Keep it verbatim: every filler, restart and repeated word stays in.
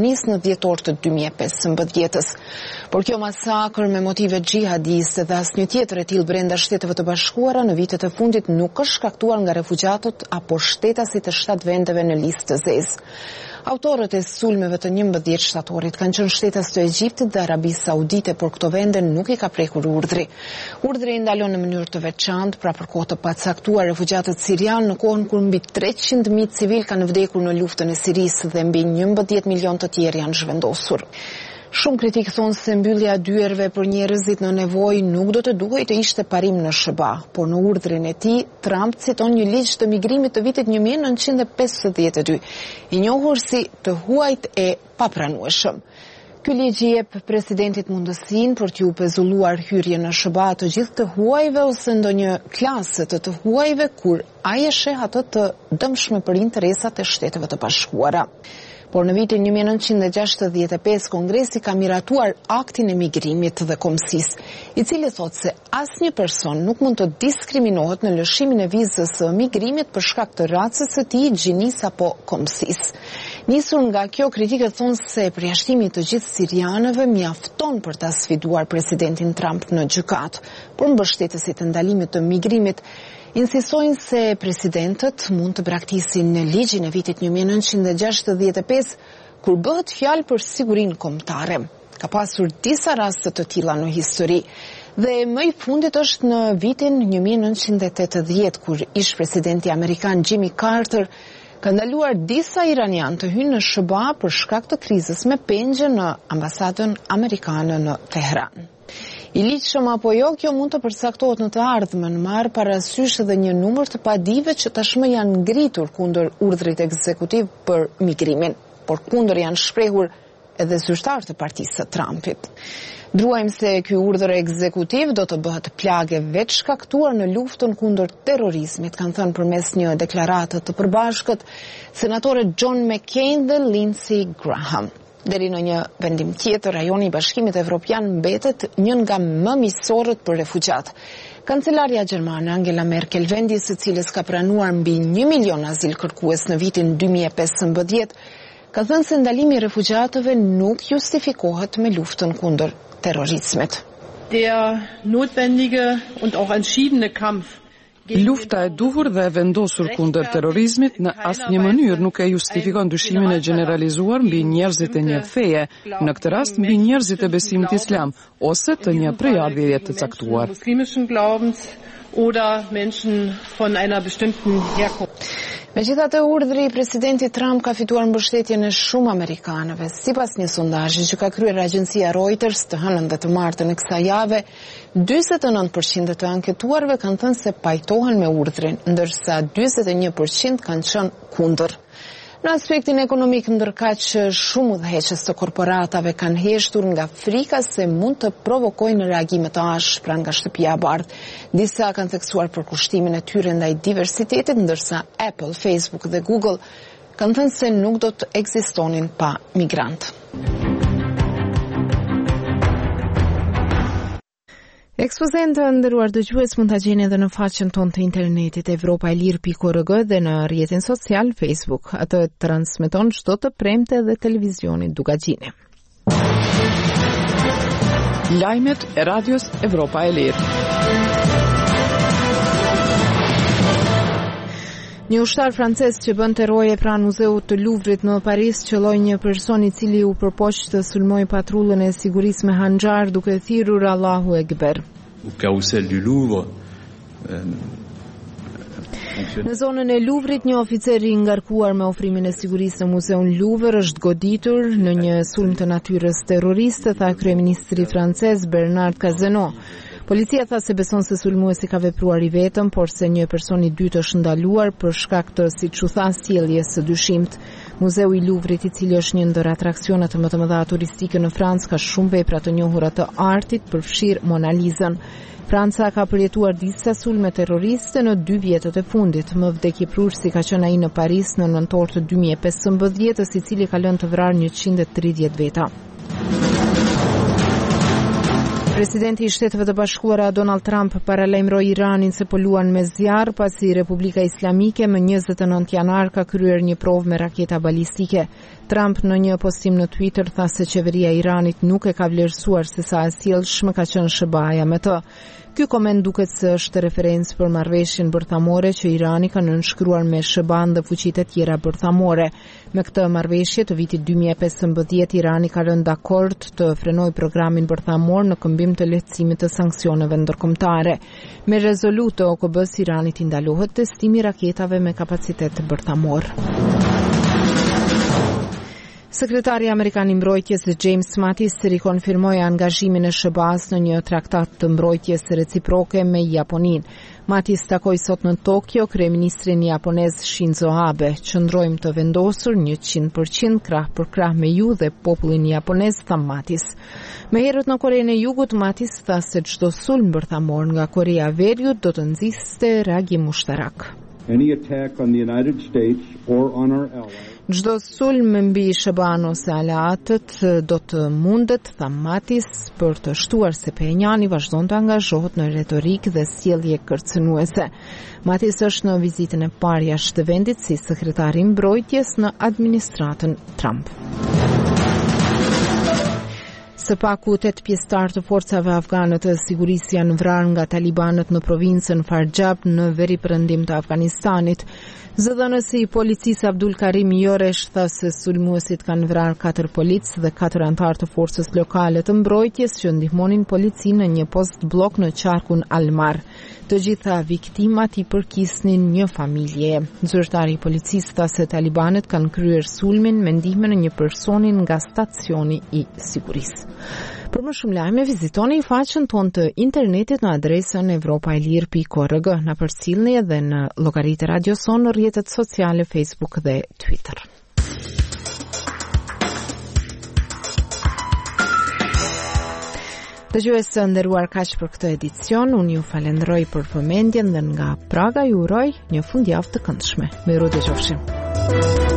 nis në dhjetor të dy mijë e pesëmbëdhjetës. Por kjo masakër me motive xhihadiste dhe asnjë tjetër e tillë brenda Shteteve të Bashkuara në vitet e fundit nuk është shkaktuar nga refugjatët apo shtetasit të shtatë vendeve në listë të zezë. Autorët e sulmeve të njëmbëdhjetë shtatorit kanë qenë shtetas të Egjiptit dhe Arabisë Saudite, por këto vende nuk i ka prekur urdhri. Urdhri i ndalon në mënyrë të veçantë, pra për kohë të pacaktuar refugjatët sirianë në kohën kur mbi treqind mijë civil kanë vdekur në luftën e Sirisë dhe mbi njëmbëdhjetë milion të tjerë janë zhvendosur. Shumë kritikë thonë se mbyllja e dyerve për njerëzit në nevojë nuk do të duhej të ishte parim në S B A, por në urdhrin e tij Trump citon një ligj të migrimit të vitit një mijë e nëntëqind e pesëdhjetë e dy, i njohur si të huajt e papranueshëm. Ky ligj i jep presidentit mundësinë për t'u pezulluar hyrjen në S B A të gjithë të huajve ose ndonjë klase të të huajve kur ai e sheh ato të dëmshme për interesat e Shteteve të Bashkuara. Por në vitin një mijë e nëntëqind e gjashtëdhjetë e pesë Kongresi ka miratuar aktin e migrimit dhe kombësisë, i cili thotë se asnjë person nuk mund të diskriminohet në lëshimin e vizës së migrimit për shkak të racës së tij, gjinisë apo kombësisë. Nisur nga kjo, kritikët thonë se përjashtimi të gjithë sirianëve mjafton për ta sfiduar presidentin Trump në gjykatë, por mbështetësit e ndalimit të migrimit insistojnë se presidentët mund të braktisin në ligjin e vitit një mijë e nëntëqind e gjashtëdhjetë e pesë kur bëhet fjalë për sigurinë kombëtare. Ka pasur disa raste të tilla në histori dhe më i fundit është në vitin një mijë e nëntëqind e tetëdhjetë kur ish presidenti amerikan Jimmy Carter ka ndaluar disa iranianë të hyjnë në S B A për shkak të krizës me pengje në ambasadën amerikane në Teheran. I ligjshëm apo jo, kjo mund të përcaktohet në të ardhmen, marrë parasysh edhe një numër të padive që tashmë janë ngritur kundër urdhrit ekzekutiv për migrimin, por kundër janë shprehur edhe zyrtarë të partisë së Trumpit. Druajmë se ky urdhër ekzekutiv do të bëhet plagë veç shkaktuar në luftën kundër terrorizmit, kanë thënë përmes një deklarate të përbashkët senatorët John McCain dhe Lindsey Graham. Deri në një vendim tjetër, rajoni i Bashkimit Evropian mbetet një nga më miqësorët për refugjat. Kancelaria gjermane Angela Merkel, vendi së cilës ka pranuar mbi një milion azil kërkues në vitin dy mijë e pesëmbëdhjetë, ka thënë se ndalimi i refugjatëve nuk justifikohet me luftën kundër terrorizmit. Der notwendige und auch entschiedene Kampf Lufta e duhur dhe e vendosur kundër terrorizmit në asnjë mënyrë nuk e justifikon ndryshimin e generalizuar mbi njerëzit e një feje, në këtë rast mbi njerëzit e besimit islam ose të një prejardhjeje të caktuar. Megjithatë, urdhri i presidentit Trump ka fituar mbështetjen e shumë amerikanëve. Sipas një sondazhi që ka kryer agjencia Reuters të hënën dhe të martën e kësaj jave, njëzet e nëntë përqind të anketuarve kanë thënë se pajtohen me urdhrin, ndërsa njëzet e një përqind kanë qenë kundër. Në aspektin ekonomik, ndërkaq shumë udhëheqës të korporatave kanë heshtur nga frika se mund të provokojnë reagime të ashpra nga shtëpia e bardhë. Disa kanë theksuar përkushtimin e tyre ndaj diversitetit, ndërsa Apple, Facebook dhe Google kanë thënë se nuk do të ekzistonin pa migrantë. Ekspozen të nderuar dëgjues mund ta gjeni edhe në faqen tonë të internetit evropaelir pikë org dhe në rrjetin social Facebook. Atë transmeton çdo të premte dhe televizioni Dugagjini. Lajmet e radios Evropa e Lirë. Një ushtar francez që bën terroje pranë muzeut të Louvrit në Paris qelloi një person i cili u përpoq të sulmoj patrullën e sigurisë me hanxhar duke thirrur Allahu Ekber. Au carrousel du Louvre. Në zonën e Louvrit, një oficer i ngarkuar me ofrimin e sigurisë në muzeun Louvre është goditur në një sulm të natyrës terroriste, tha kryeministri francez Bernard Cazeneuve. Policia tha se beson se sulmuesi ka vepruar i vetëm, por se një person i dytë është ndaluar për shkak të, siç u tha, sjelljes së dyshimt. Muzeu i Louvrit, i cili është një ndër atraksionet më të mëdha turistike në Francë, ka shumë vepra të njohura të artit, përfshirë Mona Lisën. Franca ka përjetuar disa sulme terroriste në dy vjetët e fundit. Më vdekjeprurësi ka qenë ai në Paris në nëntor të dy mijë e pesëmbëdhjetë, i cili ka lënë të vrarë njëqind e tridhjetë veta. Presidenti i Shteteve të Bashkuara Donald Trump paralajmëroi Iranin se po luan me zjarr pasi Republika Islamike më njëzet e nëntë janar ka kryer një provë me raketa balistike. Trump në një postim në Twitter tha se qeveria e Iranit nuk e ka vlerësuar se sa e sjellshme ka qenë S B A-ja me të. Ky koment duket se është referencë për marrëveshjen bërthamore që Irani ka nënshkruar me S B A-n dhe fuqitë e tjera bërthamore. Me këtë marrëveshje të vitit dy mijë e pesëmbëdhjetë Irani ka rënë dakord të frenojë programin bërthamor në këmbim të lehtësimit të sanksioneve ndërkombëtare. Me rezolutë të O K B-s Iranit i ndalohet testimi i raketave me kapacitet bërthamor. Sekretari Amerikan i Mbrojtjes James Mattis rikonfirmoi angazhimin e S B A-s në një traktat të mbrojtjes reciproke me Japoninë. Mattis takoi sot në Tokyo kryeministrin japonez Shinzo Abe. Qëndrojmë të vendosur njëqind përqind krah për krah me ju dhe popullin japonez, tha Mattis. Me herët në Korenë e Jugut, Mattis tha se çdo sulm bërthamor nga Korea e Veriut do të nxiste reagim ushtarak. Any attack on the United States or on our allies. Çdo sulm mbi S B A-n ose aleatët do të mundet, tha Mattis, për të shtuar se Pyongyang vazhdon të angazhohet në retorik dhe sjellje kërcënuese. Mattis është në vizitën e parë jashtë vendit si sekretari i mbrojtjes në administratën Trump. Së paku tetë pjesëtar të forcave afgane të sigurisë janë vrarë nga talibanët në provincën Faryab në veriperëndim të Afganistanit. Zëdhënësi i policisë Abdul Karim Joresh tha se sulmuesit kanë vrarë katër policë dhe katër anëtar të forcës lokale të mbrojtjes që ndihmonin policinë në një post blok në qarkun Almar. Të gjitha viktimat i përkisnin një familje. Zyrtari i policisë tha se talibanët kanë kryer sulmin me ndihmën e një personin nga stacioni i sigurisë. Për më shumë lajme, vizitoni faqen tonë të internetit në adresën evropaelir pikë org. Na përcjellni edhe në llogaritë e Radio Son në rrjetet sociale Facebook dhe Twitter. Dëgjues të nderuar, kaq për këtë edicion. Unë ju falenderoj për vëmendjen dhe nga Praga ju uroj një fundjavë të këndshme. Miru dëgjofshim.